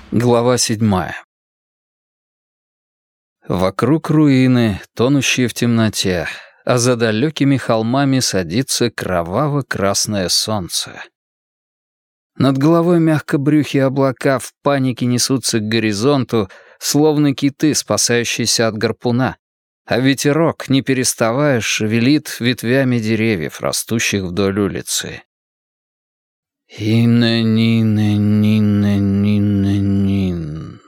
Глава 7. Вокруг руины, тонущие в темноте, а за далекими холмами садится кроваво-красное солнце. Над головой мягкобрюхие облака в панике несутся к горизонту, словно киты, спасающиеся от гарпуна, а ветерок, не переставая, шевелит ветвями деревьев, растущих вдоль улицы. Инна-нина-нина-нина-нин.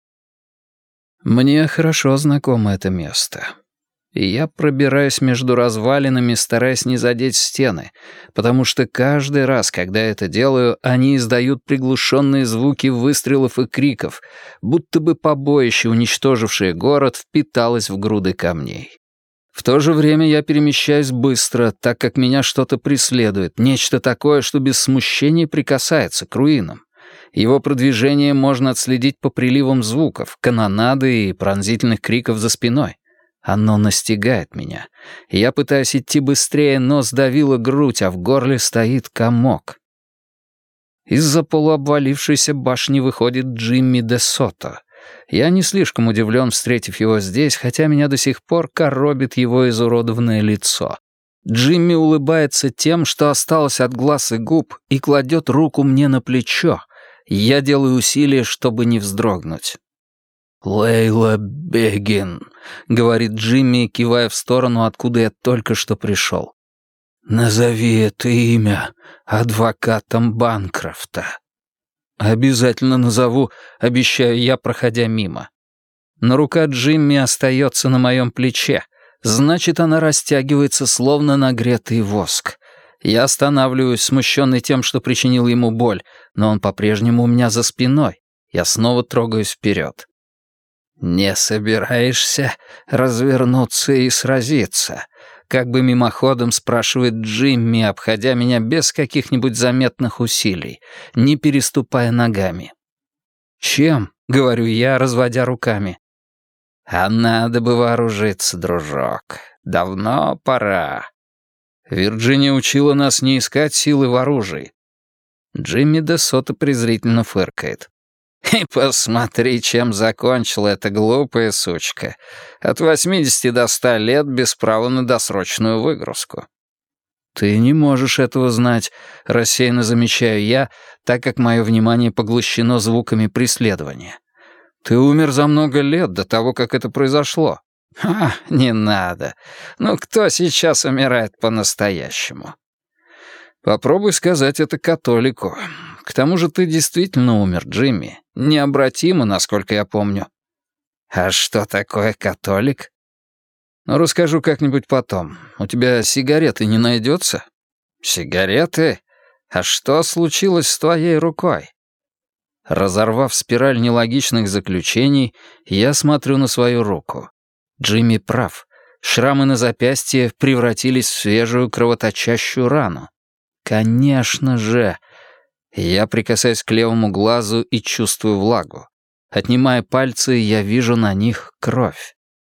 Мне хорошо знакомо это место. И я пробираюсь между развалинами, стараясь не задеть стены, потому что каждый раз, когда это делаю, они издают приглушенные звуки выстрелов и криков, будто бы побоище, уничтожившее город, впиталось в груды камней. В то же время я перемещаюсь быстро, так как меня что-то преследует, нечто такое, что без смущения прикасается к руинам. Его продвижение можно отследить по приливам звуков, канонады и пронзительных криков за спиной. Оно настигает меня. Я пытаюсь идти быстрее, но сдавило грудь, а в горле стоит комок. Из-за полуобвалившейся башни выходит Джимми де Сото. Я не слишком удивлен, встретив его здесь, хотя меня до сих пор коробит его изуродованное лицо. Джимми улыбается тем, что осталось от глаз и губ, и кладет руку мне на плечо. Я делаю усилие, чтобы не вздрогнуть. «Лейла Бегин», — говорит Джимми, кивая в сторону, откуда я только что пришел. «Назови это имя адвокатом Банкрофта». «Обязательно назову», — обещаю я, проходя мимо. Но рука Джимми остается на моем плече. Значит, она растягивается, словно нагретый воск. Я останавливаюсь, смущенный тем, что причинил ему боль, но он по-прежнему у меня за спиной. Я снова трогаюсь вперед. «Не собираешься развернуться и сразиться?» Как бы мимоходом спрашивает Джимми, обходя меня без каких-нибудь заметных усилий, не переступая ногами. «Чем?» — говорю я, разводя руками. «А надо бы вооружиться, дружок. Давно пора». Вирджиния учила нас не искать силы в оружии. Джимми де Сото презрительно фыркает. «И посмотри, чем закончила эта глупая сучка. От 80 до 100 лет без права на досрочную выгрузку». «Ты не можешь этого знать», — рассеянно замечаю я, так как мое внимание поглощено звуками преследования. «Ты умер за много лет до того, как это произошло». Не надо. Ну, кто сейчас умирает по-настоящему?» «Попробуй сказать это католику. К тому же ты действительно умер, Джимми. Необратимо, насколько я помню». «А что такое католик?» «Ну, расскажу как-нибудь потом. У тебя сигареты не найдется?» «Сигареты? А что случилось с твоей рукой?» Разорвав спираль нелогичных заключений, я смотрю на свою руку. Джимми прав. Шрамы на запястье превратились в свежую кровоточащую рану. Конечно же. Я прикасаюсь к левому глазу и чувствую влагу. Отнимая пальцы, я вижу на них кровь.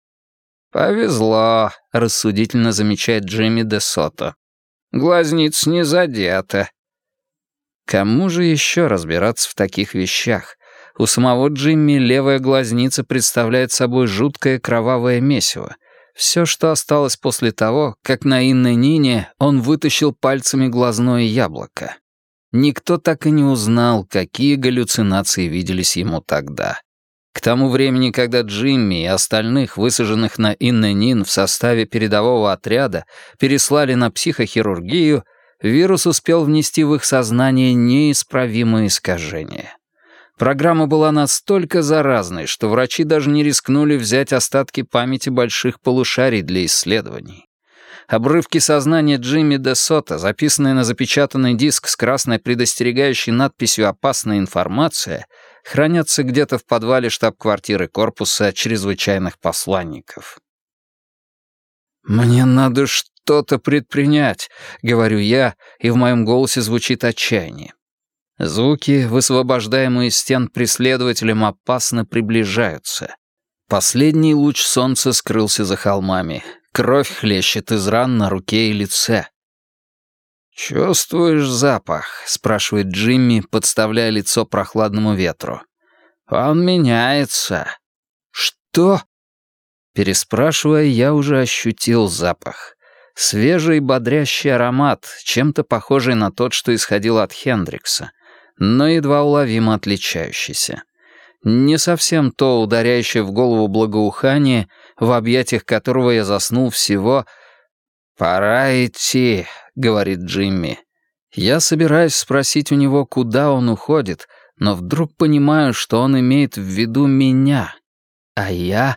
«Повезло», — рассудительно замечает Джимми де Сото. «Глазница не задета». Кому же еще разбираться в таких вещах? У самого Джимми левая глазница представляет собой жуткое кровавое месиво. Все, что осталось после того, как на Инне-Нине он вытащил пальцами глазное яблоко. Никто так и не узнал, какие галлюцинации виделись ему тогда. К тому времени, когда Джимми и остальных, высаженных на Инне-Нин в составе передового отряда, переслали на психохирургию, вирус успел внести в их сознание неисправимые искажения. Программа была настолько заразной, что врачи даже не рискнули взять остатки памяти больших полушарий для исследований. Обрывки сознания Джимми де Сото, записанные на запечатанный диск с красной предостерегающей надписью «Опасная информация», хранятся где-то в подвале штаб-квартиры корпуса чрезвычайных посланников. «Мне надо что-то предпринять», — говорю я, и в моем голосе звучит отчаяние. Звуки, высвобождаемые из стен преследователем, опасно приближаются. Последний луч солнца скрылся за холмами. Кровь хлещет из ран на руке и лице. «Чувствуешь запах?» — спрашивает Джимми, подставляя лицо прохладному ветру. «Он меняется». «Что?» Переспрашивая, я уже ощутил запах. Свежий бодрящий аромат, чем-то похожий на тот, что исходил от Хендрикса, но едва уловимо отличающийся. Не совсем то ударяющее в голову благоухание, в объятиях которого я заснул всего... «Пора идти», — говорит Джимми. Я собираюсь спросить у него, куда он уходит, но вдруг понимаю, что он имеет в виду меня, а я...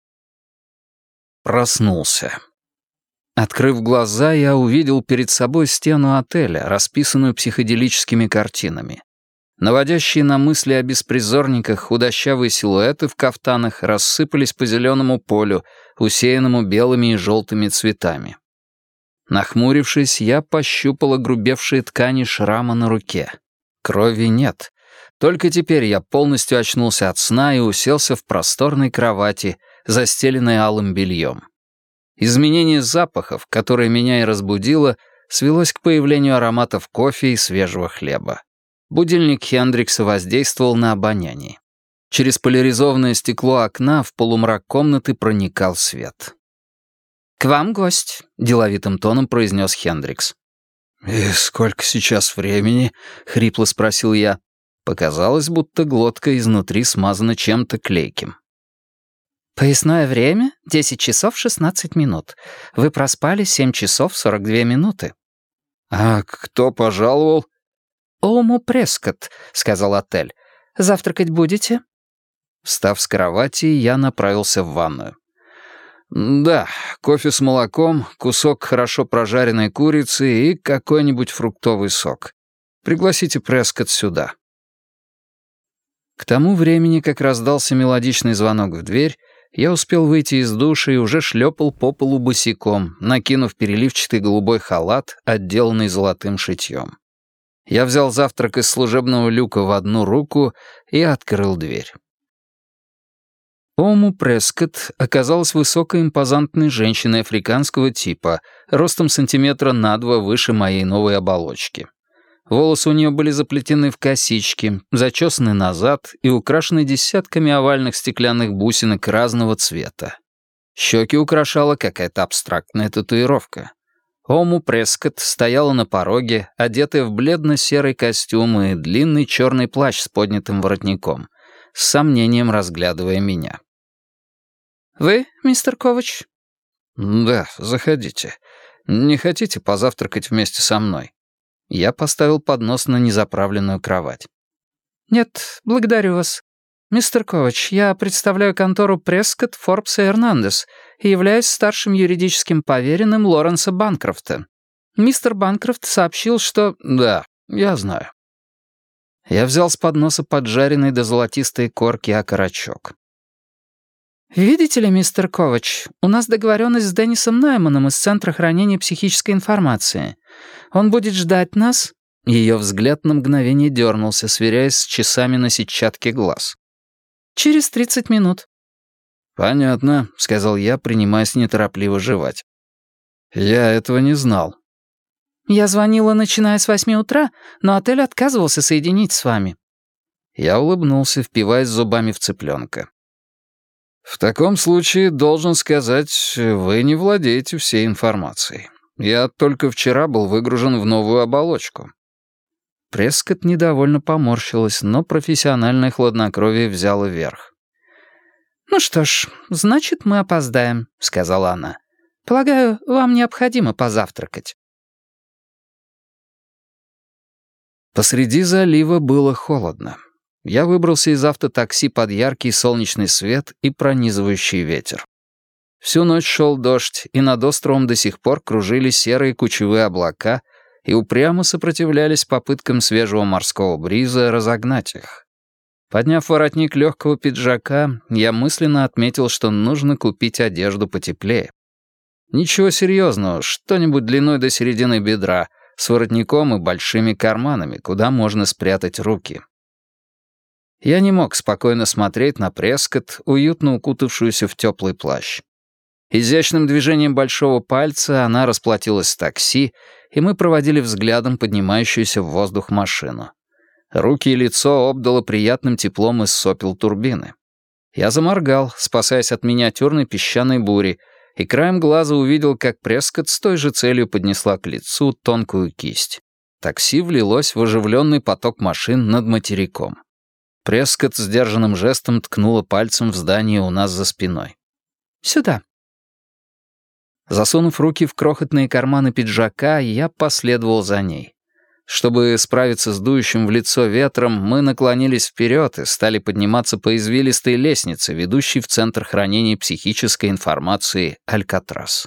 Проснулся. Открыв глаза, я увидел перед собой стену отеля, расписанную психоделическими картинами. Наводящие на мысли о беспризорниках худощавые силуэты в кафтанах рассыпались по зеленому полю, усеянному белыми и желтыми цветами. Нахмурившись, я пощупал огрубевшие ткани шрама на руке. Крови нет. Только теперь я полностью очнулся от сна и уселся в просторной кровати, застеленной алым бельем. Изменение запахов, которое меня и разбудило, свелось к появлению ароматов кофе и свежего хлеба. Будильник Хендрикса воздействовал на обоняние. Через поляризованное стекло окна в полумрак комнаты проникал свет. «К вам гость», — деловитым тоном произнес Хендрикс. «И сколько сейчас времени?» — хрипло спросил я. Показалось, будто глотка изнутри смазана чем-то клейким. «Поясное время — 10 часов 16 минут. Вы проспали 7 часов 42 минуты». «А кто пожаловал?» «Ому Прескотт», — сказал отель. «Завтракать будете?» Встав с кровати, я направился в ванную. «Да, кофе с молоком, кусок хорошо прожаренной курицы и какой-нибудь фруктовый сок. Пригласите Прескотт сюда». К тому времени, как раздался мелодичный звонок в дверь, я успел выйти из душа и уже шлепал по полу босиком, накинув переливчатый голубой халат, отделанный золотым шитьем. Я взял завтрак из служебного люка в одну руку и открыл дверь. Ому Прескотт оказалась высокой импозантной женщиной африканского типа, ростом сантиметра на 2 выше моей новой оболочки. Волосы у нее были заплетены в косички, зачесаны назад и украшены десятками овальных стеклянных бусинок разного цвета. Щеки украшала какая-то абстрактная татуировка. Ому Прескотт стояла на пороге, одетая в бледно-серый костюм и длинный черный плащ с поднятым воротником, с сомнением разглядывая меня. «Вы, мистер Ковач?» «Да, заходите. Не хотите позавтракать вместе со мной?» Я поставил поднос на незаправленную кровать. «Нет, благодарю вас. Мистер Ковач, я представляю контору Прескотт, Форбс и Эрнандес и являюсь старшим юридическим поверенным Лоренса Банкрофта. Мистер Банкрофт сообщил, что...» «Да, я знаю». Я взял с подноса поджаренный до золотистой корки окорочок. «Видите ли, мистер Ковач, у нас договоренность с Деннисом Найманом из Центра хранения психической информации. Он будет ждать нас...» Ее взгляд на мгновение дернулся, сверяясь с часами на сетчатке глаз. «Через 30 минут». «Понятно», — сказал я, принимаясь неторопливо жевать. «Я этого не знал». «Я звонила, начиная с 8 утра, но отель отказывался соединить с вами». Я улыбнулся, впиваясь зубами в цыпленка. «В таком случае, должен сказать, вы не владеете всей информацией. Я только вчера был выгружен в новую оболочку». Прескотт недовольно поморщилась, но профессиональное хладнокровие взяло верх. «Ну что ж, значит, мы опоздаем», — сказала она. «Полагаю, вам необходимо позавтракать». Посреди залива было холодно. Я выбрался из автотакси под яркий солнечный свет и пронизывающий ветер. Всю ночь шел дождь, и над островом до сих пор кружили серые кучевые облака и упрямо сопротивлялись попыткам свежего морского бриза разогнать их. Подняв воротник легкого пиджака, я мысленно отметил, что нужно купить одежду потеплее. Ничего серьезного, что-нибудь длиной до середины бедра, с воротником и большими карманами, куда можно спрятать руки. Я не мог спокойно смотреть на Прескотт, уютно укутавшуюся в теплый плащ. Изящным движением большого пальца она расплатилась с такси, и мы проводили взглядом поднимающуюся в воздух машину. Руки и лицо обдало приятным теплом из сопел турбины. Я заморгал, спасаясь от миниатюрной песчаной бури, и краем глаза увидел, как Прескотт с той же целью поднесла к лицу тонкую кисть. Такси влилось в оживленный поток машин над материком. Прескотт сдержанным жестом ткнула пальцем в здание у нас за спиной. «Сюда». Засунув руки в крохотные карманы пиджака, я последовал за ней. Чтобы справиться с дующим в лицо ветром, мы наклонились вперед и стали подниматься по извилистой лестнице, ведущей в Центр хранения психической информации «Алькатрас».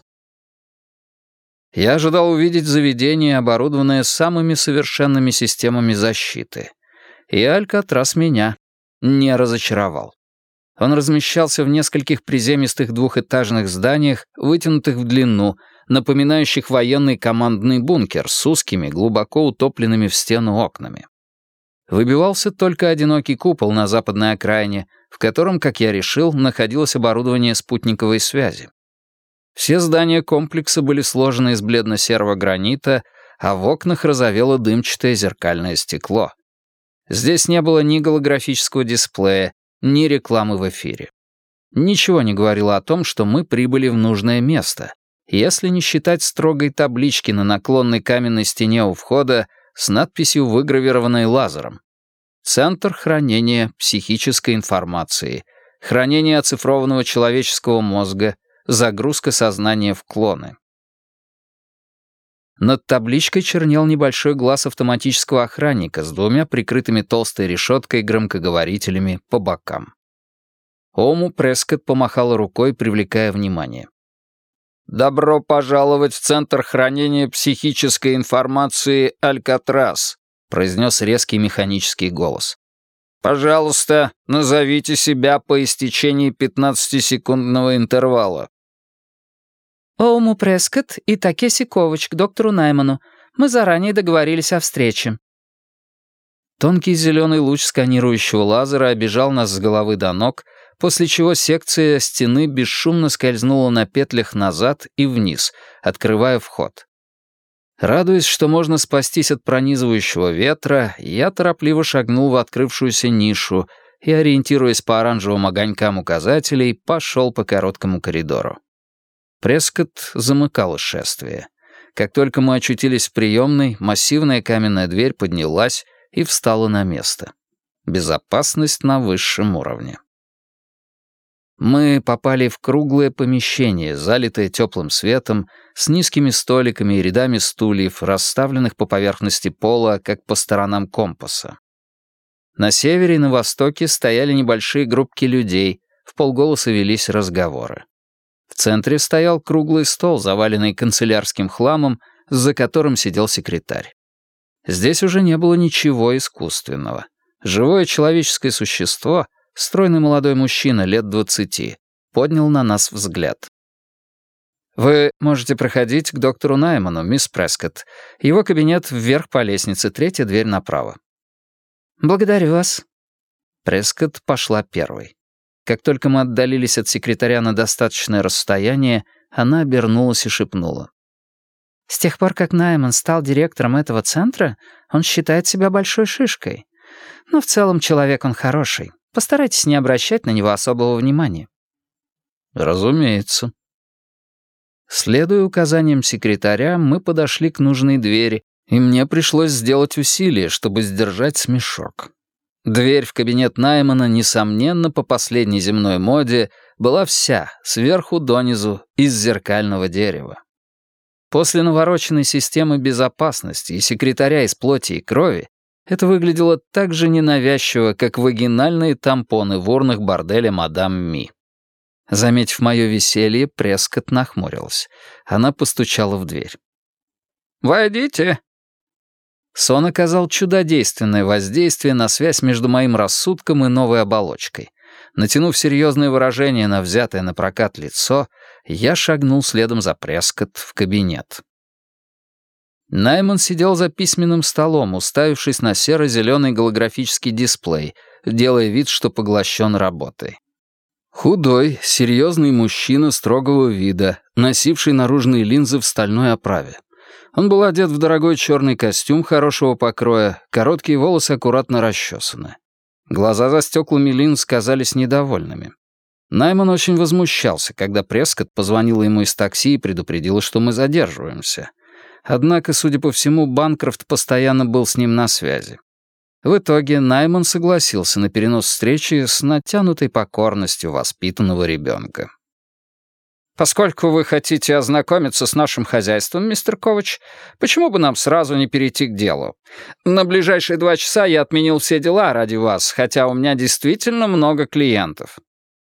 Я ожидал увидеть заведение, оборудованное самыми совершенными системами защиты. И Алькатрас меня не разочаровал. Он размещался в нескольких приземистых двухэтажных зданиях, вытянутых в длину, напоминающих военный командный бункер с узкими, глубоко утопленными в стену окнами. Выбивался только одинокий купол на западной окраине, в котором, как я решил, находилось оборудование спутниковой связи. Все здания комплекса были сложены из бледно-серого гранита, а в окнах разовело дымчатое зеркальное стекло. Здесь не было ни голографического дисплея, ни рекламы в эфире. Ничего не говорило о том, что мы прибыли в нужное место, если не считать строгой таблички на наклонной каменной стене у входа с надписью, выгравированной лазером. «Центр хранения психической информации, хранение оцифрованного человеческого мозга, загрузка сознания в клоны». Над табличкой чернел небольшой глаз автоматического охранника с двумя прикрытыми толстой решеткой громкоговорителями по бокам. Ому Прескотт помахала рукой, привлекая внимание. «Добро пожаловать в Центр хранения психической информации «Алькатрас», произнес резкий механический голос. «Пожалуйста, назовите себя по истечении 15-секундного интервала». «Оуму Прескотт и Такеси Ковач к доктору Найману. Мы заранее договорились о встрече». Тонкий зеленый луч сканирующего лазера обежал нас с головы до ног, после чего секция стены бесшумно скользнула на петлях назад и вниз, открывая вход. Радуясь, что можно спастись от пронизывающего ветра, я торопливо шагнул в открывшуюся нишу и, ориентируясь по оранжевым огонькам указателей, пошел по короткому коридору. Прескотт замыкал шествие. Как только мы очутились в приемной, массивная каменная дверь поднялась и встала на место. Безопасность на высшем уровне. Мы попали в круглое помещение, залитое теплым светом, с низкими столиками и рядами стульев, расставленных по поверхности пола, как по сторонам компаса. На севере и на востоке стояли небольшие группки людей, вполголоса велись разговоры. В центре стоял круглый стол, заваленный канцелярским хламом, за которым сидел секретарь. Здесь уже не было ничего искусственного. Живое человеческое существо, стройный молодой мужчина лет 20, поднял на нас взгляд. «Вы можете проходить к доктору Найману, мисс Прескотт. Его кабинет вверх по лестнице, 3-я дверь направо». «Благодарю вас». Прескотт пошла первой. Как только мы отдалились от секретаря на достаточное расстояние, она обернулась и шепнула. «С тех пор, как Найман стал директором этого центра, он считает себя большой шишкой. Но в целом человек он хороший. Постарайтесь не обращать на него особого внимания». «Разумеется». Следуя указаниям секретаря, мы подошли к нужной двери, и мне пришлось сделать усилие, чтобы сдержать смешок. Дверь в кабинет Наймана, несомненно, по последней земной моде, была вся, сверху донизу, из зеркального дерева. После навороченной системы безопасности и секретаря из плоти и крови это выглядело так же ненавязчиво, как вагинальные тампоны в урнах борделя мадам Ми. Заметив мое веселье, Прескотт нахмурилась. Она постучала в дверь. «Войдите!» Сон оказал чудодейственное воздействие на связь между моим рассудком и новой оболочкой. Натянув серьезное выражение на взятое на прокат лицо, я шагнул следом за Прескотт в кабинет. Найман сидел за письменным столом, уставившись на серо-зеленый голографический дисплей, делая вид, что поглощен работой. Худой, серьезный мужчина строгого вида, носивший наружные линзы в стальной оправе. Он был одет в дорогой черный костюм хорошего покроя, короткие волосы аккуратно расчесаны. Глаза за стеклами линз казались недовольными. Найман очень возмущался, когда Прескотт позвонила ему из такси и предупредила, что мы задерживаемся. Однако, судя по всему, Банкрофт постоянно был с ним на связи. В итоге Найман согласился на перенос встречи с натянутой покорностью воспитанного ребенка. «Поскольку вы хотите ознакомиться с нашим хозяйством, мистер Ковач, почему бы нам сразу не перейти к делу? На ближайшие 2 часа я отменил все дела ради вас, хотя у меня действительно много клиентов».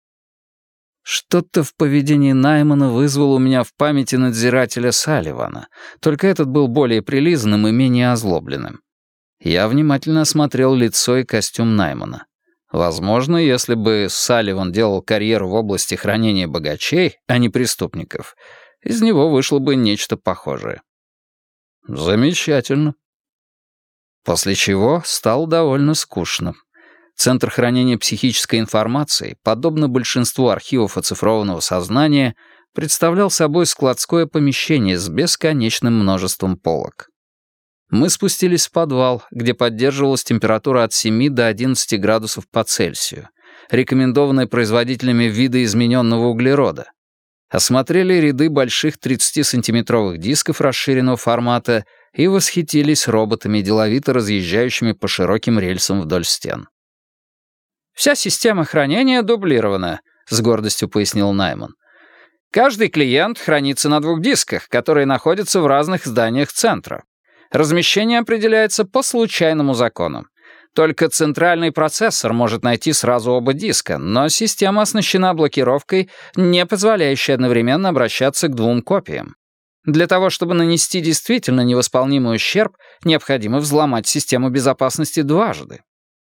Что-то в поведении Наймана вызвало у меня в памяти надзирателя Салливана, только этот был более прилизанным и менее озлобленным. Я внимательно осмотрел лицо и костюм Наймана. Возможно, если бы Салливан делал карьеру в области хранения богачей, а не преступников, из него вышло бы нечто похожее. Замечательно. После чего стало довольно скучно. Центр хранения психической информации, подобно большинству архивов оцифрованного сознания, представлял собой складское помещение с бесконечным множеством полок. Мы спустились в подвал, где поддерживалась температура от 7 до 11 градусов по Цельсию, рекомендованная производителями видоизмененного углерода. Осмотрели ряды больших 30-сантиметровых дисков расширенного формата и восхитились роботами, деловито разъезжающими по широким рельсам вдоль стен. «Вся система хранения дублирована», — с гордостью пояснил Найман. «Каждый клиент хранится на 2 дисках, которые находятся в разных зданиях центра. Размещение определяется по случайному закону. Только центральный процессор может найти сразу оба диска, но система оснащена блокировкой, не позволяющей одновременно обращаться к 2 копиям. Для того, чтобы нанести действительно невосполнимый ущерб, необходимо взломать систему безопасности дважды».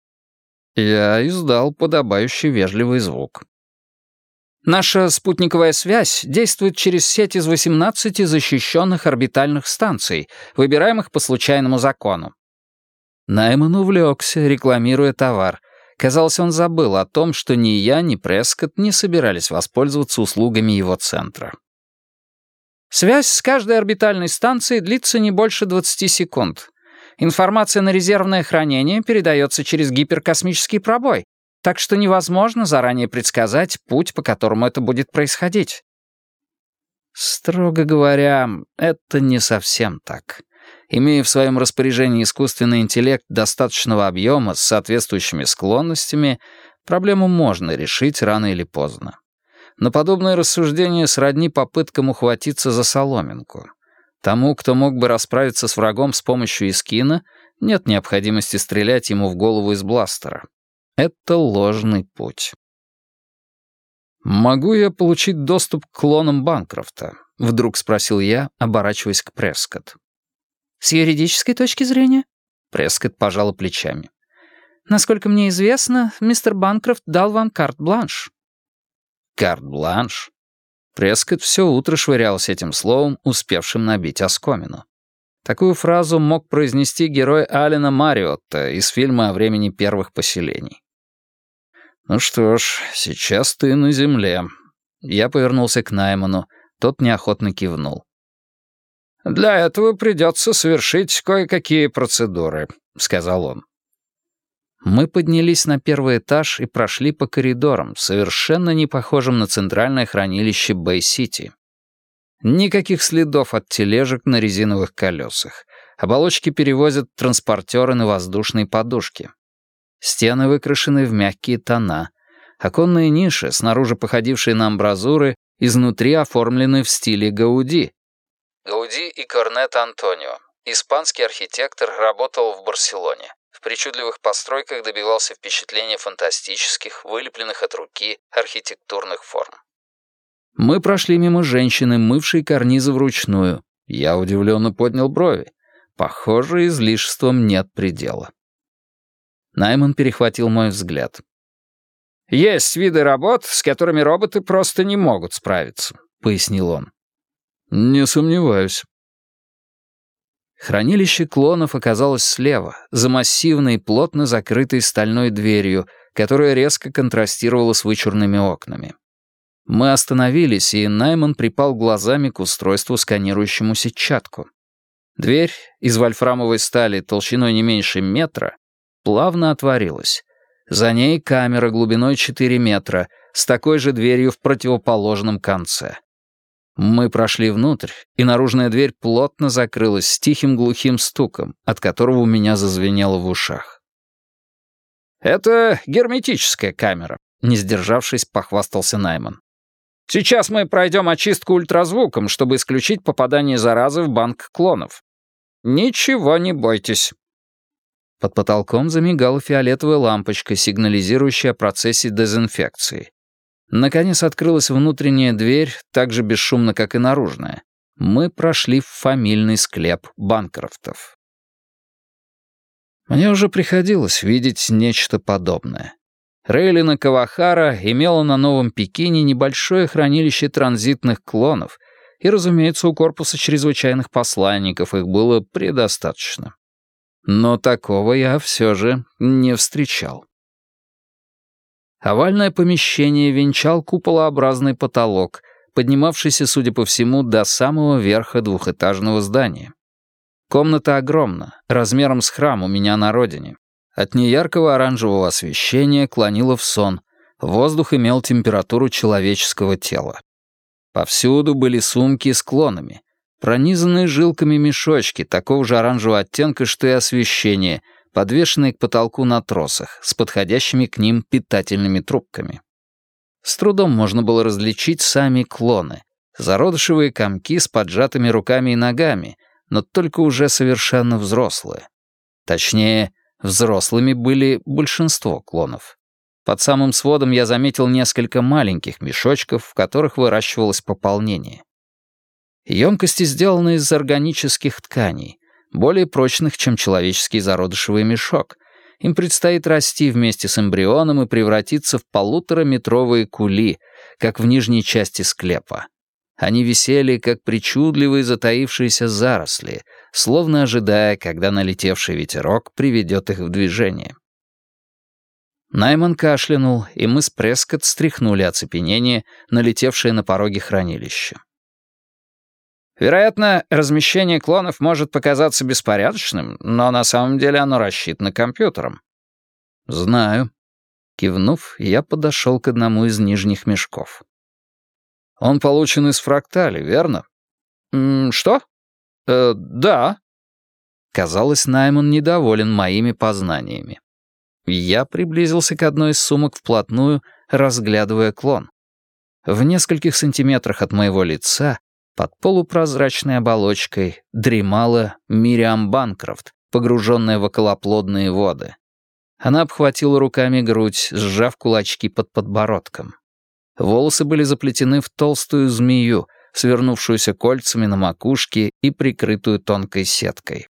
Я издал подобающий вежливый звук. «Наша спутниковая связь действует через сеть из 18 защищенных орбитальных станций, выбираемых по случайному закону». Найман увлекся, рекламируя товар. Казалось, он забыл о том, что ни я, ни Прескотт не собирались воспользоваться услугами его центра. «Связь с каждой орбитальной станцией длится не больше 20 секунд. Информация на резервное хранение передается через гиперкосмический пробой, так что невозможно заранее предсказать путь, по которому это будет происходить». Строго говоря, это не совсем так. Имея в своем распоряжении искусственный интеллект достаточного объема с соответствующими склонностями, проблему можно решить рано или поздно. Но подобное рассуждение сродни попыткам ухватиться за соломинку. Тому, кто мог бы расправиться с врагом с помощью эскина, нет необходимости стрелять ему в голову из бластера. Это ложный путь. «Могу я получить доступ к клонам Банкрофта?» — вдруг спросил я, оборачиваясь к Прескотт. «С юридической точки зрения?» — Прескотт пожала плечами. «Насколько мне известно, мистер Банкрофт дал вам карт-бланш». «Карт-бланш?» Прескотт все утро швырялся этим словом, успевшим набить оскомину. Такую фразу мог произнести герой Алена Мариотта из фильма о времени первых поселений. «Ну что ж, сейчас ты на земле». Я повернулся к Найману, тот неохотно кивнул. «Для этого придется совершить кое-какие процедуры», — сказал он. Мы поднялись на 1-й этаж и прошли по коридорам, совершенно не похожим на центральное хранилище Бэй-Сити. Никаких следов от тележек на резиновых колесах. Оболочки перевозят транспортеры на воздушной подушке. Стены выкрашены в мягкие тона. Оконные ниши, снаружи походившие на амбразуры, изнутри оформлены в стиле Гауди. Гауди и Корнет Антонио. Испанский архитектор, работал в Барселоне. В причудливых постройках добивался впечатления фантастических, вылепленных от руки архитектурных форм. Мы прошли мимо женщины, мывшей карнизы вручную. Я удивленно поднял брови. Похоже, излишеством нет предела. Найман перехватил мой взгляд. «Есть виды работ, с которыми роботы просто не могут справиться», — пояснил он. «Не сомневаюсь». Хранилище клонов оказалось слева, за массивной, плотно закрытой стальной дверью, которая резко контрастировала с вычурными окнами. Мы остановились, и Найман припал глазами к устройству, сканирующему сетчатку. Дверь из вольфрамовой стали толщиной не меньше метра плавно отворилась. За ней камера глубиной 4 метра с такой же дверью в противоположном конце. Мы прошли внутрь, и наружная дверь плотно закрылась с тихим глухим стуком, от которого у меня зазвенело в ушах. «Это герметическая камера», — не сдержавшись, похвастался Найман. «Сейчас мы пройдем очистку ультразвуком, чтобы исключить попадание заразы в банк клонов. Ничего не бойтесь». Под потолком замигала фиолетовая лампочка, сигнализирующая о процессе дезинфекции. Наконец открылась внутренняя дверь, так же бесшумно, как и наружная. Мы прошли в фамильный склеп Банкрофтов. Мне уже приходилось видеть нечто подобное. Рейлина Кавахара имела на Новом Пекине небольшое хранилище транзитных клонов, и, разумеется, у корпуса чрезвычайных посланников их было предостаточно. Но такого я все же не встречал. Овальное помещение венчал куполообразный потолок, поднимавшийся, судя по всему, до самого верха двухэтажного здания. Комната огромна, размером с храм у меня на родине. От неяркого оранжевого освещения клонило в сон, воздух имел температуру человеческого тела. Повсюду были сумки с клонами, пронизанные жилками мешочки такого же оранжевого оттенка, что и освещение, подвешенные к потолку на тросах, с подходящими к ним питательными трубками. С трудом можно было различить сами клоны, зародышевые комки с поджатыми руками и ногами, но только уже совершенно взрослые. Точнее, взрослыми были большинство клонов. Под самым сводом я заметил несколько маленьких мешочков, в которых выращивалось пополнение. Емкости сделаны из органических тканей, более прочных, чем человеческий зародышевый мешок. Им предстоит расти вместе с эмбрионом и превратиться в 1,5-метровые кули, как в нижней части склепа. Они висели, как причудливые затаившиеся заросли, словно ожидая, когда налетевший ветерок приведет их в движение. Найман кашлянул, и мы с Прескотт стряхнули оцепенение, налетевшее на пороге хранилища. Вероятно, размещение клонов может показаться беспорядочным, но на самом деле оно рассчитано компьютером. Знаю. Кивнув, я подошел к одному из нижних мешков. Он получен из фрактали, верно? Что? Да. Казалось, Найман недоволен моими познаниями. Я приблизился к одной из сумок вплотную, разглядывая клон. В нескольких сантиметрах от моего лица, под полупрозрачной оболочкой, дремала Мириам Банкрофт, погруженная в околоплодные воды. Она обхватила руками грудь, сжав кулачки под подбородком. Волосы были заплетены в толстую змею, свернувшуюся кольцами на макушке и прикрытую тонкой сеткой.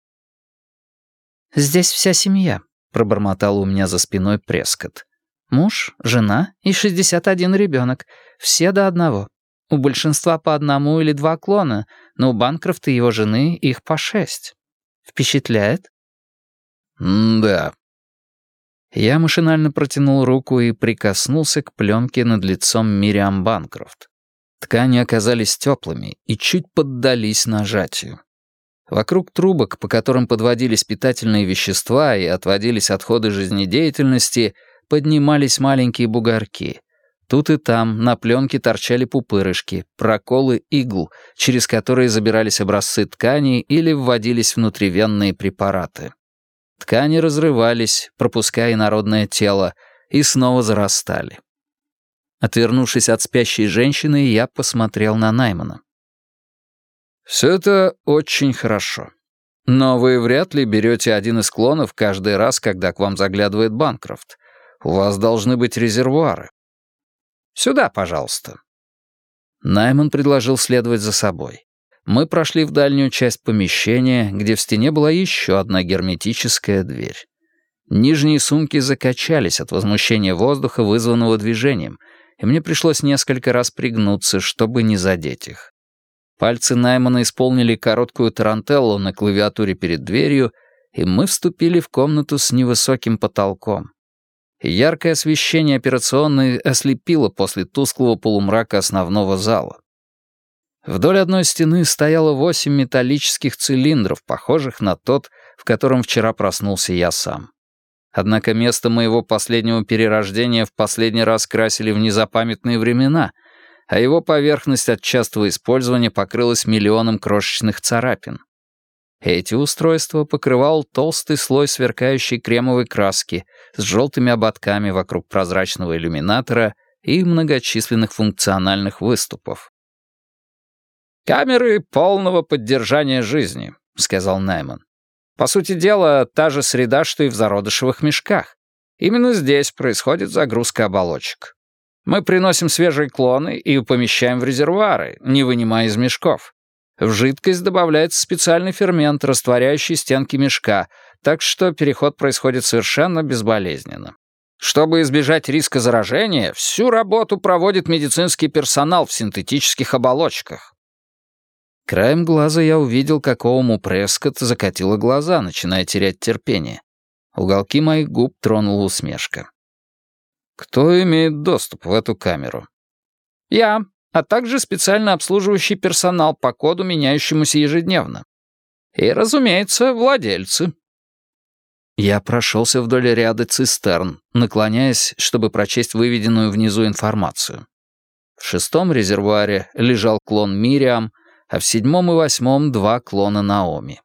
«Здесь вся семья», — пробормотала у меня за спиной Прескотт. «Муж, жена и 61 ребенок, все до одного. У большинства по 1 или 2 клона, но у Банкрофта и его жены их по 6. Впечатляет?» «Да». Я машинально протянул руку и прикоснулся к пленке над лицом Мириам Банкрофт. Ткани оказались теплыми и чуть поддались нажатию. Вокруг трубок, по которым подводились питательные вещества и отводились отходы жизнедеятельности, поднимались маленькие бугорки. Тут и там на пленке торчали пупырышки, проколы игл, через которые забирались образцы тканей или вводились внутривенные препараты. Ткани разрывались, пропуская инородное тело, и снова зарастали. Отвернувшись от спящей женщины, я посмотрел на Наймана. «Все это очень хорошо. Но вы вряд ли берете один из клонов каждый раз, когда к вам заглядывает Банкрофт. У вас должны быть резервуары. Сюда, пожалуйста». Найман предложил следовать за собой. Мы прошли в дальнюю часть помещения, где в стене была еще одна герметическая дверь. Нижние сумки закачались от возмущения воздуха, вызванного движением, и мне пришлось несколько раз пригнуться, чтобы не задеть их. Пальцы Наймана исполнили короткую тарантеллу на клавиатуре перед дверью, и мы вступили в комнату с невысоким потолком. Яркое освещение операционной ослепило после тусклого полумрака основного зала. Вдоль одной стены стояло 8 металлических цилиндров, похожих на тот, в котором вчера проснулся я сам. Однако место моего последнего перерождения в последний раз красили в незапамятные времена, а его поверхность от частого использования покрылась миллионом крошечных царапин. Эти устройства покрывал толстый слой сверкающей кремовой краски с желтыми ободками вокруг прозрачного иллюминатора и многочисленных функциональных выступов. «Камеры полного поддержания жизни», — сказал Найман. «По сути дела, та же среда, что и в зародышевых мешках. Именно здесь происходит загрузка оболочек. Мы приносим свежие клоны и помещаем в резервуары, не вынимая из мешков. В жидкость добавляется специальный фермент, растворяющий стенки мешка, так что переход происходит совершенно безболезненно. Чтобы избежать риска заражения, всю работу проводит медицинский персонал в синтетических оболочках». Краем глаза я увидел, как Оуму Прескотт закатила глаза, начиная терять терпение. Уголки моих губ тронула усмешка. «Кто имеет доступ в эту камеру?» «Я, а также специально обслуживающий персонал по коду, меняющемуся ежедневно. И, разумеется, владельцы». Я прошелся вдоль ряда цистерн, наклоняясь, чтобы прочесть выведенную внизу информацию. В 6-м резервуаре лежал клон Мириам, а в 7-м и 8-м 2 клона Наоми.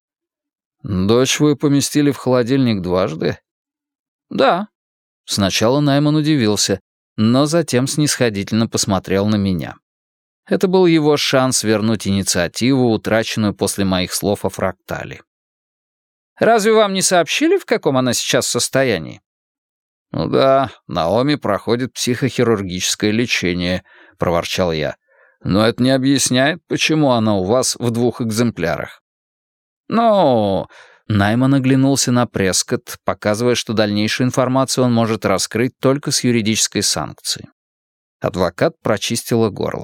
«Дочь вы поместили в холодильник дважды?» «Да». Сначала Найман удивился, но затем снисходительно посмотрел на меня. Это был его шанс вернуть инициативу, утраченную после моих слов о фрактале. «Разве вам не сообщили, в каком она сейчас состоянии?» «Ну да, Наоми проходит психохирургическое лечение», — проворчал я. «Но это не объясняет, почему она у вас в 2 экземплярах». «Ну...» — Найман оглянулся на Прескотт, показывая, что дальнейшую информацию он может раскрыть только с юридической санкцией. Адвокат прочистила горло.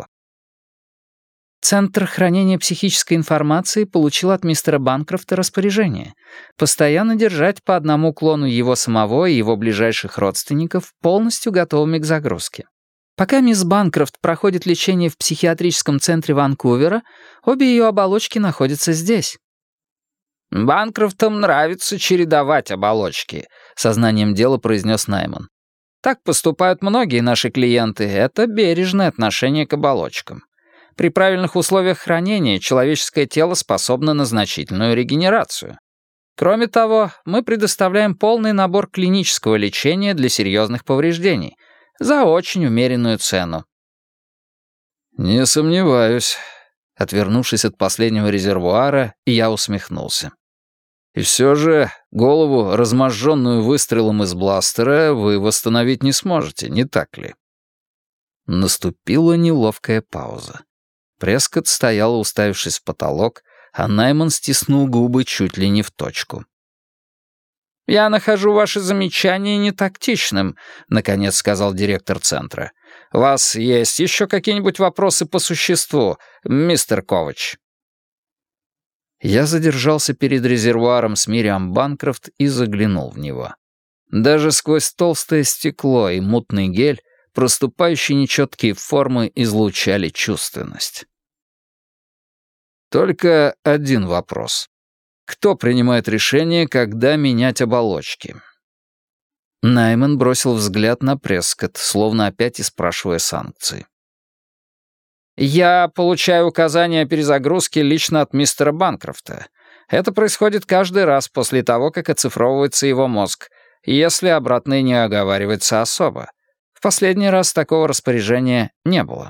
Центр хранения психической информации получил от мистера Банкрофта распоряжение постоянно держать по одному клону его самого и его ближайших родственников полностью готовыми к загрузке. Пока мисс Банкрофт проходит лечение в психиатрическом центре Ванкувера, обе ее оболочки находятся здесь. «Банкрофтам нравится чередовать оболочки», — сознанием дела произнес Найман. «Так поступают многие наши клиенты. Это бережное отношение к оболочкам. При правильных условиях хранения человеческое тело способно на значительную регенерацию. Кроме того, мы предоставляем полный набор клинического лечения для серьезных повреждений за очень умеренную цену». «Не сомневаюсь». Отвернувшись от последнего резервуара, я усмехнулся. «И все же голову, разможженную выстрелом из бластера, вы восстановить не сможете, не так ли?» Наступила неловкая пауза. Прескотт стояла, уставившись в потолок, а Найман стиснул губы чуть ли не в точку. «Я нахожу ваше замечание нетактичным», — наконец сказал директор центра. «У вас есть еще какие-нибудь вопросы по существу, мистер Ковач?» Я задержался перед резервуаром с Мириам Банкрофт и заглянул в него. Даже сквозь толстое стекло и мутный гель проступающие нечеткие формы излучали чувственность. Только один вопрос. Кто принимает решение, когда менять оболочки? Найман бросил взгляд на Прескотт, словно опять и спрашивая санкции. «Я получаю указания о перезагрузке лично от мистера Банкрофта. Это происходит каждый раз после того, как оцифровывается его мозг, если обратное не оговаривается особо. В последний раз такого распоряжения не было».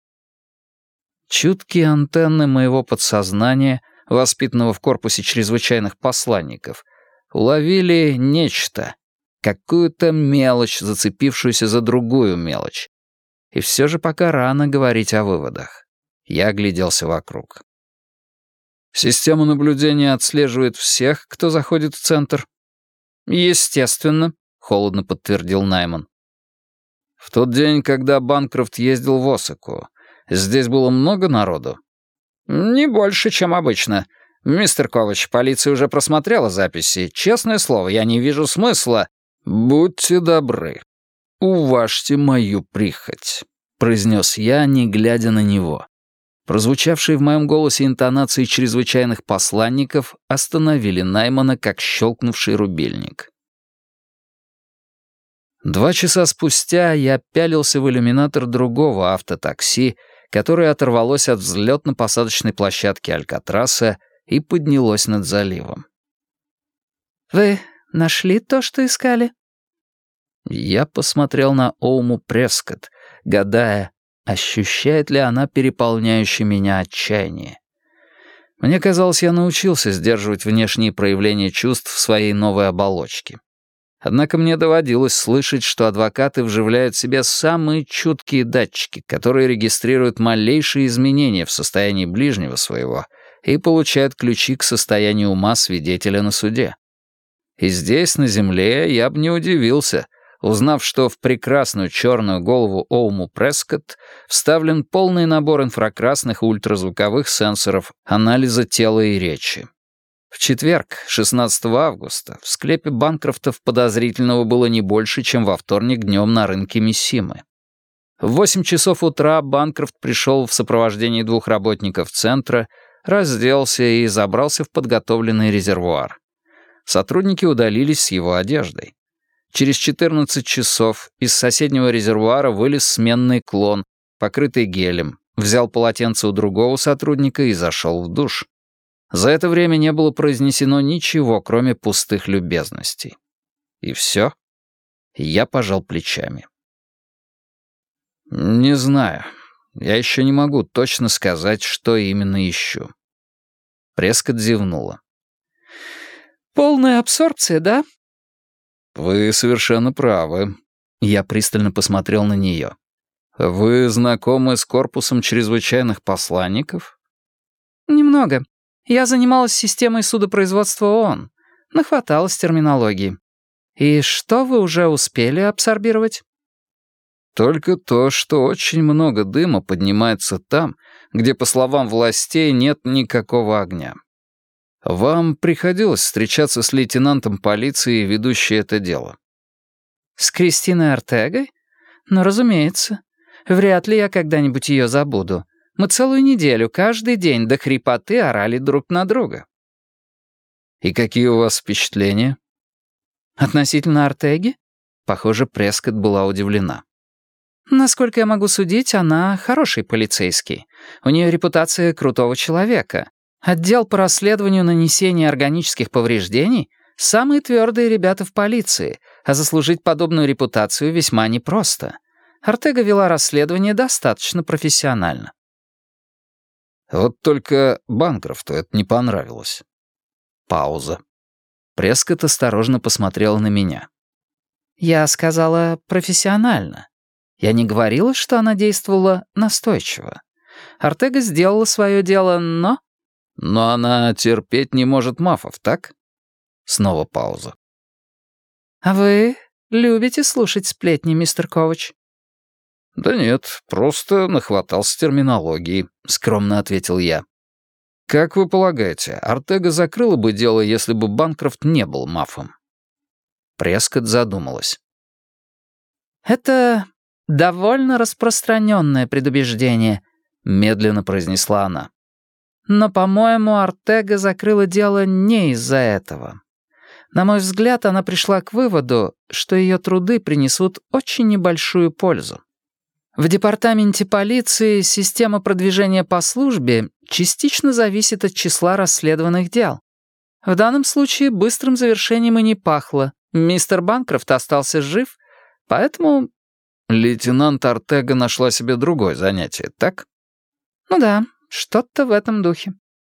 Чуткие антенны моего подсознания, воспитанного в корпусе чрезвычайных посланников, уловили нечто, какую-то мелочь, зацепившуюся за другую мелочь. И все же пока рано говорить о выводах. Я огляделся вокруг. «Система наблюдения отслеживает всех, кто заходит в центр?» «Естественно», — холодно подтвердил Найман. «В тот день, когда Банкрофт ездил в Осаку, здесь было много народу?» «Не больше, чем обычно. Мистер Ковач, полиция уже просмотрела записи. Честное слово, я не вижу смысла». «Будьте добры, уважьте мою прихоть», — произнес я, не глядя на него. Прозвучавшие в моем голосе интонации чрезвычайных посланников остановили Наймана, как щелкнувший рубильник. 2 часа спустя я пялился в иллюминатор другого автотакси, которое оторвалось от взлетно-посадочной площадки Алькатраса и поднялось над заливом. «Вы нашли то, что искали?» Я посмотрел на Оуму Прескотт, гадая, ощущает ли она переполняющее меня отчаяние. Мне казалось, я научился сдерживать внешние проявления чувств в своей новой оболочке. Однако мне доводилось слышать, что адвокаты вживляют в себе самые чуткие датчики, которые регистрируют малейшие изменения в состоянии ближнего своего и получают ключи к состоянию ума свидетеля на суде. И здесь, на земле, я бы не удивился, узнав, что в прекрасную черную голову Оуму Прескотт вставлен полный набор инфракрасных и ультразвуковых сенсоров анализа тела и речи. В четверг, 16 августа, в склепе Банкрофтов подозрительного было не больше, чем во вторник днем на рынке Миссимы. В 8 часов утра Банкрофт пришел в сопровождении 2 работников центра, разделся и забрался в подготовленный резервуар. Сотрудники удалились с его одеждой. Через 14 часов из соседнего резервуара вылез сменный клон, покрытый гелем, взял полотенце у другого сотрудника и зашел в душ. За это время не было произнесено ничего, кроме пустых любезностей. И все. Я пожал плечами. Не знаю. Я еще не могу точно сказать, что именно ищу. Прескотт зевнула. «Полная абсорбция, да?» «Вы совершенно правы». Я пристально посмотрел на нее. «Вы знакомы с корпусом чрезвычайных посланников?» «Немного. Я занималась системой судопроизводства ООН. Нахваталась терминологии. И что вы уже успели абсорбировать?» «Только то, что очень много дыма поднимается там, где, по словам властей, нет никакого огня. Вам приходилось встречаться с лейтенантом полиции, ведущей это дело?» «С Кристиной Ортегой? Ну, разумеется. Вряд ли я когда-нибудь ее забуду. Мы целую неделю, каждый день до хрипоты орали друг на друга». «И какие у вас впечатления?» «Относительно Ортеги?» Похоже, Прескотт была удивлена. «Насколько я могу судить, она хороший полицейский. У нее репутация крутого человека. Отдел по расследованию нанесения органических повреждений — самые твердые ребята в полиции, а заслужить подобную репутацию весьма непросто. Ортега вела расследование достаточно профессионально». Вот только Банкрофту это не понравилось. Пауза. Прескотт осторожно посмотрела на меня. «Я сказала профессионально. Я не говорила, что она действовала настойчиво. Ортега сделала свое дело, но...» «Но она терпеть не может мафов, так?» Снова пауза. «А вы любите слушать сплетни, мистер Ковач?» «Да нет, просто нахватался терминологии», — скромно ответил я. «Как вы полагаете, Ортега закрыла бы дело, если бы Банкрофт не был мафом?» Прескотт задумалась. «Это довольно распространенное предубеждение», — медленно произнесла она. «Но, по-моему, Ортега закрыла дело не из-за этого. На мой взгляд, она пришла к выводу, что ее труды принесут очень небольшую пользу. В департаменте полиции система продвижения по службе частично зависит от числа расследованных дел. В данном случае быстрым завершением и не пахло. Мистер Банкрофт остался жив, поэтому...» «Лейтенант Ортега нашла себе другое занятие, так?» «Ну да, что-то в этом духе».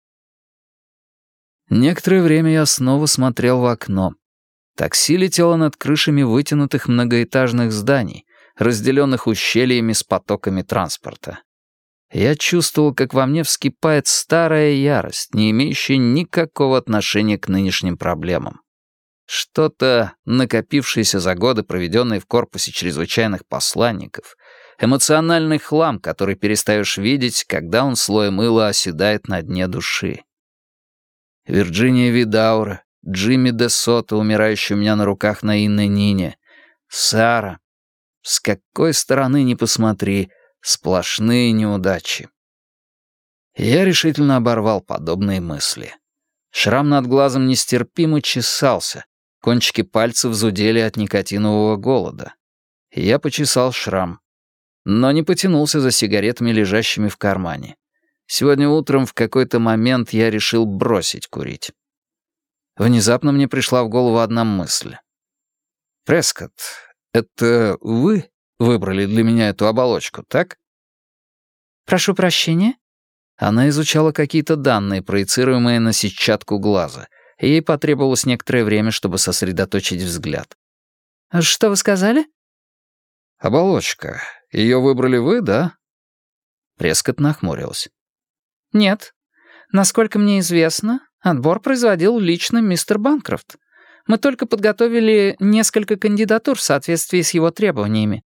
Некоторое время я снова смотрел в окно. Такси летело над крышами вытянутых многоэтажных зданий, разделенных ущельями с потоками транспорта. Я чувствовал, как во мне вскипает старая ярость, не имеющая никакого отношения к нынешним проблемам. Что-то, накопившееся за годы, проведенные в корпусе чрезвычайных посланников, эмоциональный хлам, который перестаешь видеть, когда он слоем мыла оседает на дне души. Вирджиния Видаура, Джимми де Сото, умирающий у меня на руках на Инной Нине, Сара. С какой стороны ни посмотри, сплошные неудачи. Я решительно оборвал подобные мысли. Шрам над глазом нестерпимо чесался, кончики пальцев зудели от никотинового голода. Я почесал шрам, но не потянулся за сигаретами, лежащими в кармане. Сегодня утром в какой-то момент я решил бросить курить. Внезапно мне пришла в голову одна мысль. «Прескотт, это вы выбрали для меня эту оболочку, так?» «Прошу прощения?» Она изучала какие-то данные, проецируемые на сетчатку глаза, и ей потребовалось некоторое время, чтобы сосредоточить взгляд. «Что вы сказали?» «Оболочка. Ее выбрали вы, да?» Прескотт нахмурилась. «Нет. Насколько мне известно, отбор производил лично мистер Банкрофт. Мы только подготовили несколько кандидатур в соответствии с его требованиями».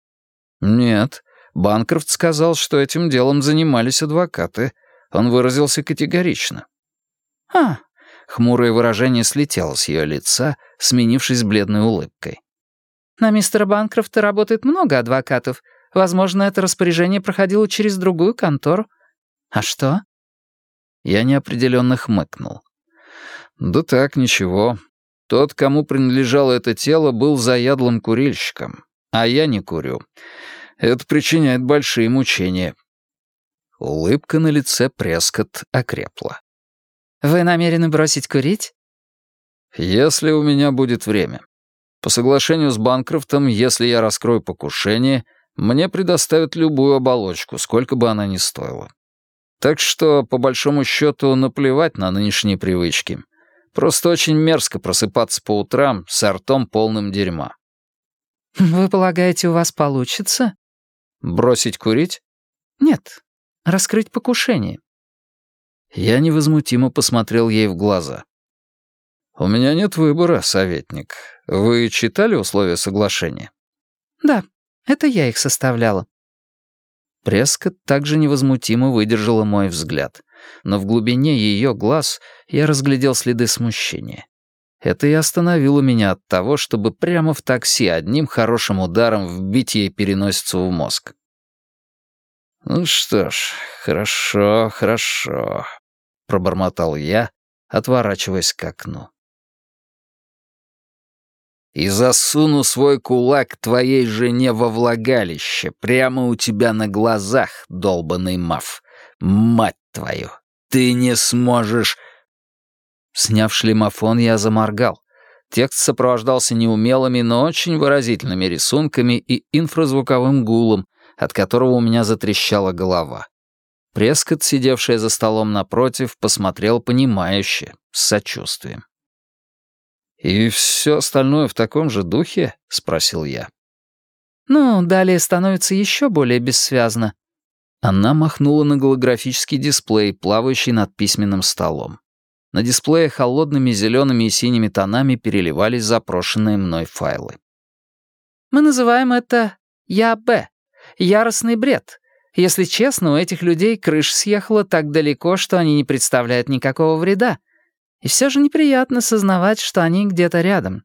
«Нет. Банкрофт сказал, что этим делом занимались адвокаты. Он выразился категорично». «А». Хмурое выражение слетело с ее лица, сменившись бледной улыбкой. «На мистера Банкрофта работает много адвокатов. Возможно, это распоряжение проходило через другую контору. А что?» Я неопределенно хмыкнул. «Да так, ничего. Тот, кому принадлежало это тело, был заядлым курильщиком. А я не курю. Это причиняет большие мучения». Улыбка на лице Прескотт окрепла. «Вы намерены бросить курить?» «Если у меня будет время. По соглашению с Банкрофтом, если я раскрою покушение, мне предоставят любую оболочку, сколько бы она ни стоила. Так что, по большому счету, наплевать на нынешние привычки. Просто очень мерзко просыпаться по утрам с ртом полным дерьма». «Вы полагаете, у вас получится?» «Бросить курить?» «Нет. Раскрыть покушение». Я невозмутимо посмотрел ей в глаза. «У меня нет выбора, советник. Вы читали условия соглашения?» «Да, это я их составляла». Прескотт также невозмутимо выдержала мой взгляд, но в глубине ее глаз я разглядел следы смущения. Это и остановило меня от того, чтобы прямо в такси одним хорошим ударом вбить ей переносицу в мозг. «Ну что ж, хорошо, хорошо», — пробормотал я, отворачиваясь к окну. «И засуну свой кулак твоей жене во влагалище, прямо у тебя на глазах, долбаный маф. Мать твою, ты не сможешь...» Сняв шлемофон, я заморгал. Текст сопровождался неумелыми, но очень выразительными рисунками и инфразвуковым гулом, от которого у меня затрещала голова. Прескотт, сидевшая за столом напротив, посмотрел понимающе, с сочувствием. «И все остальное в таком же духе?» — спросил я. «Ну, далее становится еще более бессвязно». Она махнула на голографический дисплей, плавающий над письменным столом. На дисплее холодными зелеными и синими тонами переливались запрошенные мной файлы. «Мы называем это ЯБ. Яростный бред. Если честно, у этих людей крыша съехала так далеко, что они не представляют никакого вреда. И все же неприятно сознавать, что они где-то рядом».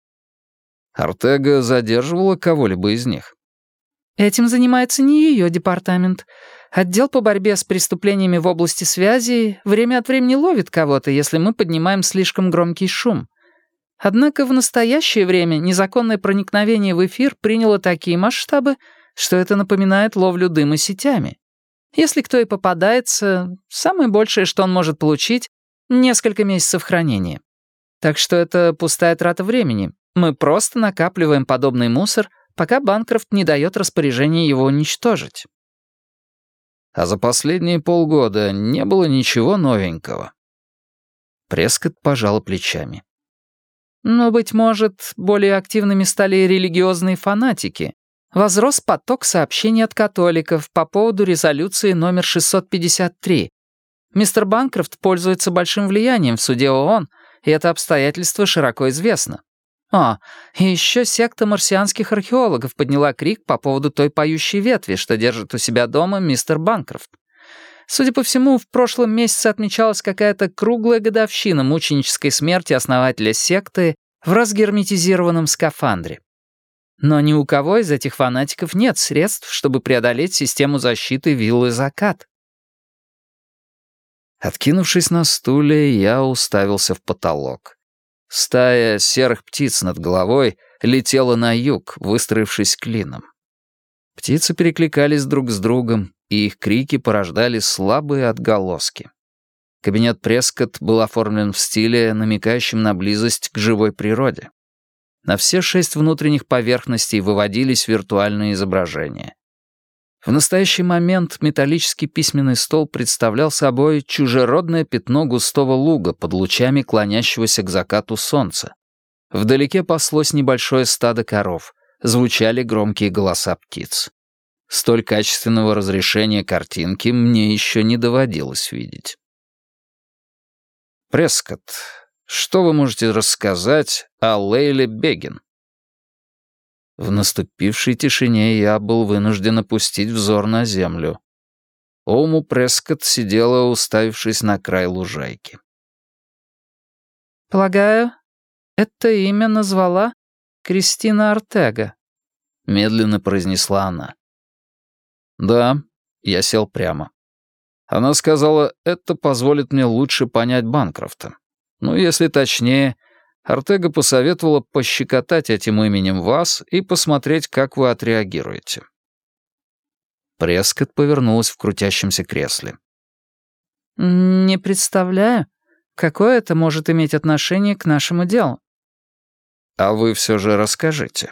Ортега задерживала кого-либо из них? Этим занимается не ее департамент. Отдел по борьбе с преступлениями в области связи время от времени ловит кого-то, если мы поднимаем слишком громкий шум. Однако в настоящее время незаконное проникновение в эфир приняло такие масштабы, что это напоминает ловлю дыма сетями. Если кто и попадается, самое большее, что он может получить — несколько месяцев хранения. Так что это пустая трата времени. Мы просто накапливаем подобный мусор, пока Банкрофт не дает распоряжения его уничтожить. А за последние полгода не было ничего новенького. Прескотт пожала плечами. Но, быть может, более активными стали религиозные фанатики. Возрос поток сообщений от католиков по поводу резолюции номер 653. Мистер Банкрофт пользуется большим влиянием в суде ООН, и это обстоятельство широко известно. И еще секта марсианских археологов подняла крик по поводу той поющей ветви, что держит у себя дома мистер Банкрофт. Судя по всему, в прошлом месяце отмечалась какая-то круглая годовщина мученической смерти основателя секты в разгерметизированном скафандре. Но ни у кого из этих фанатиков нет средств, чтобы преодолеть систему защиты виллы «Закат». Откинувшись на стуле, я уставился в потолок. Стая серых птиц над головой летела на юг, выстроившись клином. Птицы перекликались друг с другом, и их крики порождали слабые отголоски. Кабинет Прескотт был оформлен в стиле, намекающем на близость к живой природе. На все 6 внутренних поверхностей выводились виртуальные изображения. В настоящий момент металлический письменный стол представлял собой чужеродное пятно густого луга под лучами клонящегося к закату солнца. Вдалеке паслось небольшое стадо коров, звучали громкие голоса птиц. Столь качественного разрешения картинки мне еще не доводилось видеть. Прескотт, что вы можете рассказать о Лейле Бегин? В наступившей тишине я был вынужден опустить взор на землю. Оуму Прескотт сидела, уставившись на край лужайки. «Полагаю, это имя назвала Кристина Ортега», — медленно произнесла она. «Да», — я сел прямо. Она сказала, это позволит мне лучше понять Банкрофта. Ну, если точнее, Ортега посоветовала пощекотать этим именем вас и посмотреть, как вы отреагируете. Прескотт повернулась в крутящемся кресле. «Не представляю, какое это может иметь отношение к нашему делу». «А вы все же расскажите».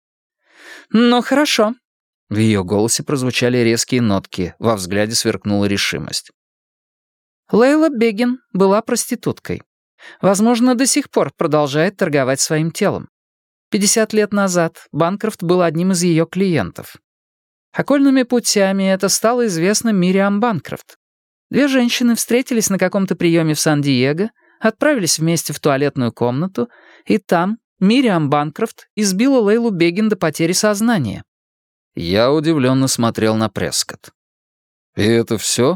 «Ну, хорошо». В ее голосе прозвучали резкие нотки, во взгляде сверкнула решимость. Лейла Бегин была проституткой. Возможно, до сих пор продолжает торговать своим телом. 50 лет назад Банкрофт был одним из ее клиентов. Окольными путями это стало известно Мириам Банкрофт. 2 женщины встретились на каком-то приеме в Сан-Диего, отправились вместе в туалетную комнату, и там Мириам Банкрофт избила Лейлу Бегин до потери сознания. Я удивленно смотрел на Прескотт. «И это все?»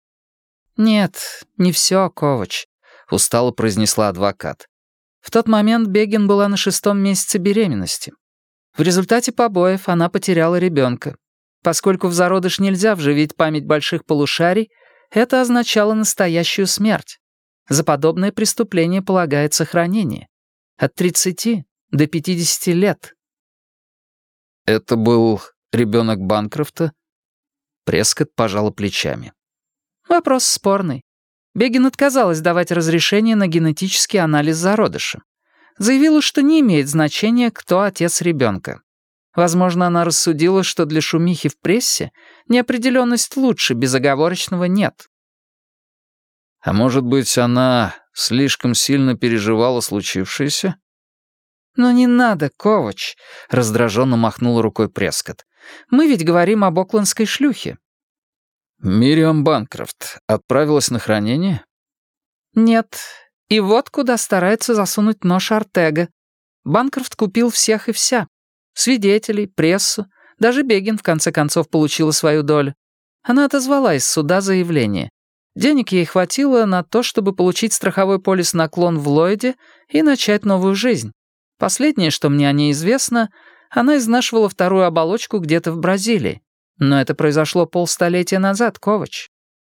«Нет, не все, Ковач», — устало произнесла адвокат. В тот момент Бегин была на 6-м месяце беременности. В результате побоев она потеряла ребенка. Поскольку в зародыш нельзя вживить память больших полушарий, это означало настоящую смерть. За подобное преступление полагается хранение. От 30 до 50 лет. Это был ребенок Банкрофта? Прескотт пожала плечами. Вопрос спорный. Бегин отказалась давать разрешение на генетический анализ зародыша. Заявила, что не имеет значения, кто отец ребенка. Возможно, она рассудила, что для шумихи в прессе неопределенность лучше, безоговорочного нет. А может быть, она слишком сильно переживала случившееся? «Но не надо, Ковач», — раздраженно махнула рукой Прескотт. «Мы ведь говорим об оклендской шлюхе». Мириам Банкрофт отправилась на хранение? «Нет. И вот куда старается засунуть нож Ортега. Банкрофт купил всех и вся. Свидетелей, прессу. Даже Бегин, в конце концов, получила свою долю. Она отозвала из суда заявление. Денег ей хватило на то, чтобы получить страховой полис на клон в Ллойде и начать новую жизнь. Последнее, что мне о ней известно, она изнашивала 2-ю оболочку где-то в Бразилии. Но это произошло полстолетия назад, Ковач».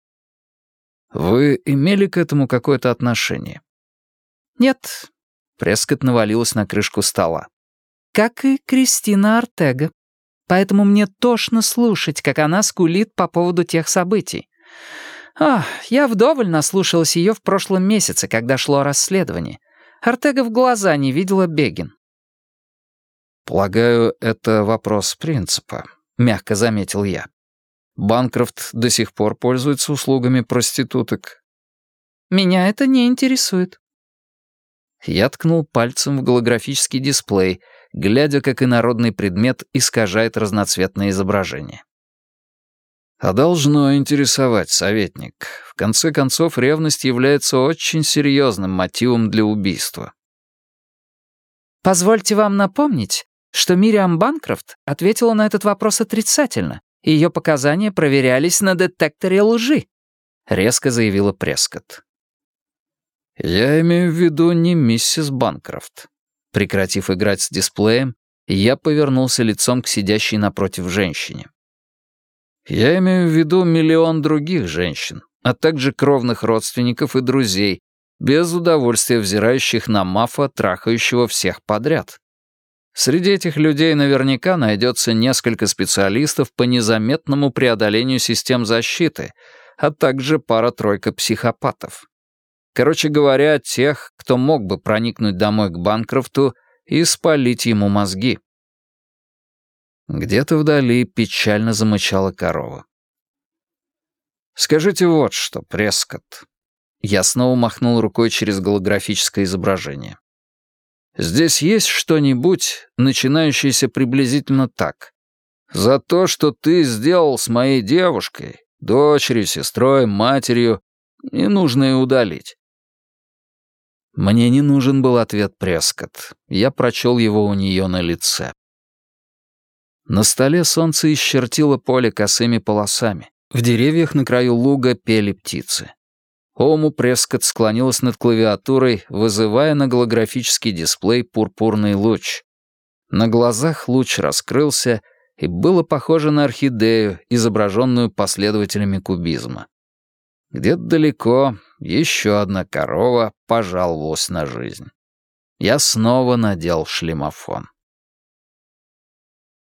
«Вы имели к этому какое-то отношение?» «Нет». Прескотт навалилась на крышку стола. «Как и Кристина Ортега. Поэтому мне тошно слушать, как она скулит по поводу тех событий. Я вдоволь наслушалась ее в прошлом месяце, когда шло расследование. Ортега в глаза не видела Бегин». «Полагаю, это вопрос принципа», — мягко заметил я. «Банкрофт до сих пор пользуется услугами проституток». «Меня это не интересует». Я ткнул пальцем в голографический дисплей, глядя, как инородный предмет искажает разноцветное изображение. «А должно интересовать, советник. В конце концов, ревность является очень серьезным мотивом для убийства». «Позвольте вам напомнить, что Мириам Банкрофт ответила на этот вопрос отрицательно, и ее показания проверялись на детекторе лжи», — резко заявила Прескотт. «Я имею в виду не миссис Банкрофт». Прекратив играть с дисплеем, я повернулся лицом к сидящей напротив женщине. «Я имею в виду миллион других женщин, а также кровных родственников и друзей, без удовольствия взирающих на мафа, трахающего всех подряд. Среди этих людей наверняка найдется несколько специалистов по незаметному преодолению систем защиты, а также пара-тройка психопатов. Короче говоря, тех, кто мог бы проникнуть домой к Банкрофту и спалить ему мозги. Где-то вдали печально замычала корова. «Скажите вот что, Прескотт». Я снова махнул рукой через голографическое изображение. «Здесь есть что-нибудь, начинающееся приблизительно так. За то, что ты сделал с моей девушкой, дочерью, сестрой, матерью, не нужно и удалить». Мне не нужен был ответ Прескотт. Я прочел его у нее на лице. На столе солнце исчертило поле косыми полосами. В деревьях на краю луга пели птицы. Ому Прескотт склонилась над клавиатурой, вызывая на голографический дисплей пурпурный луч. На глазах луч раскрылся, и было похоже на орхидею, изображенную последователями кубизма. Где-то далеко еще одна корова пожаловалась на жизнь. Я снова надел шлемофон.